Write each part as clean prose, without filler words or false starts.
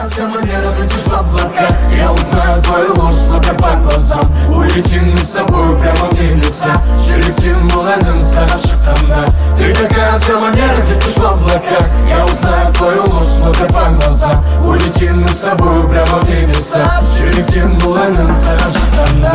такая вся манера, летишь в облаках. Я узнаю твою ложь, смотря по глазам. Улетим мы с тобой прямо в небеса. Жүректен бұл әнім саған шыққанда. Ты такая вся манера, летишь в облаках. Я узнаю твою ложь, смотря по глазам. Улетим мы с тобой прямо в небеса. Жүректен бұл әнім саған шыққанда.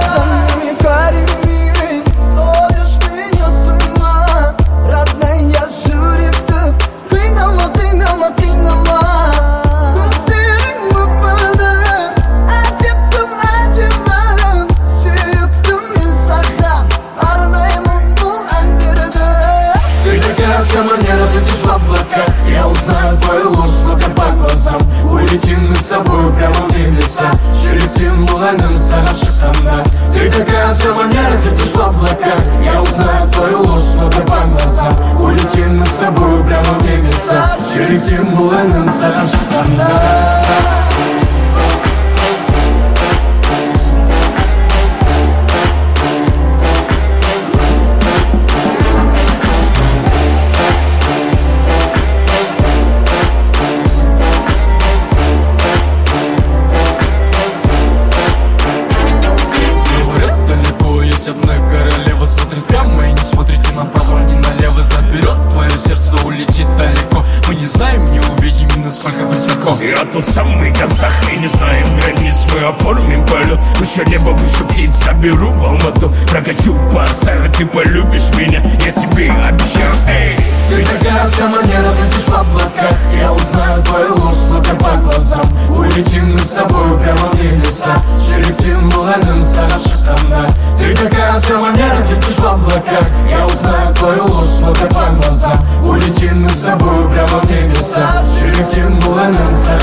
Вся манера, летишь в облаках. Я узнаю твою ложь, смотря по глазам. Улетим мы с тобой прямо в небеса. Жүректен бұл әнім саған шыққанда. Ты такая вся манера, летишь в облаках. Я узнаю твою ложь, смотря по глазам. Улетим мы с тобой прямо в небеса. Жүректен бұл әнім саған шыққанда. Одна королева смотрит прямо и не смотрит ни направо, ни налево. Заберет твое сердце, улетит далеко. Мы не знаем, не увидим, насколько высоко. Я тот самый казах, и не знаем границ. Мы оформим полет, выше неба, выше птиц. Заберу в Алмату, прокачу по Асару. Ты полюбишь меня, я тебе обещаю. Эй! Ты такая вся манера, летишь в облаках. Я узнаю твою ложь, смотря по глазам. Улетим мы с тобой прямо в небеса. Жүректен бұл әнім саған шыққанда. Ты такая вся манера, летишь в облаках. Я узнаю твою ложь, смотря по глазам. Улетим мы с тобой прямо в небеса. Жүректен бұл әнім саған